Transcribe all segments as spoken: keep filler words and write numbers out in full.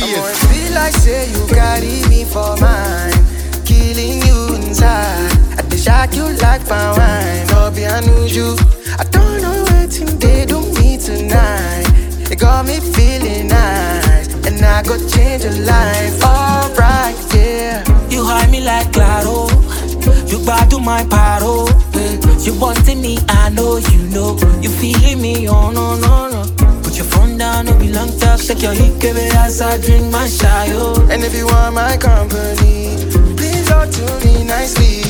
boy, feel like say you carry me for mine, killing you inside. I dey shock you like fine wine, no be unusual. I don't know what they do me tonight. It got me feeling nice, and I go change your life. Alright, yeah. You hide me like Claro, you bad to my paro. You wanting me, I know you know. You feeling me, oh no no no. Put your phone down, no be long talk. Shake your hip, give it as I drink my shy, oh. And if you want my company, please talk to me nicely.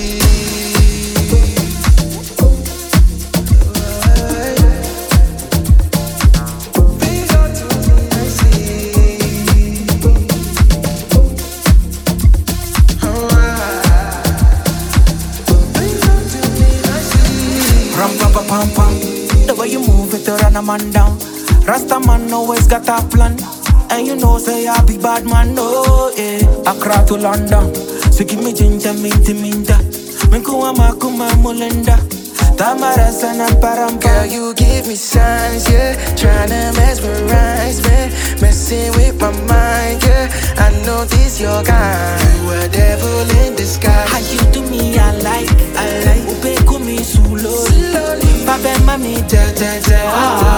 Pam pam, the way you move it to run a man down. Rasta man always got a plan, and you know say I be bad man, no yeah. Accra to London, so give me ginger, minty minta. Menkuwa makuma mulenda, tamara sana parampa. Girl, you give me signs, yeah. Tryna mesmerize me, messing with my mind, yeah. I know this your kind. You a devil in disguise. How you do me, I like, I like. Ube kumi slowly, slowly. Babe mami, ja ja ja.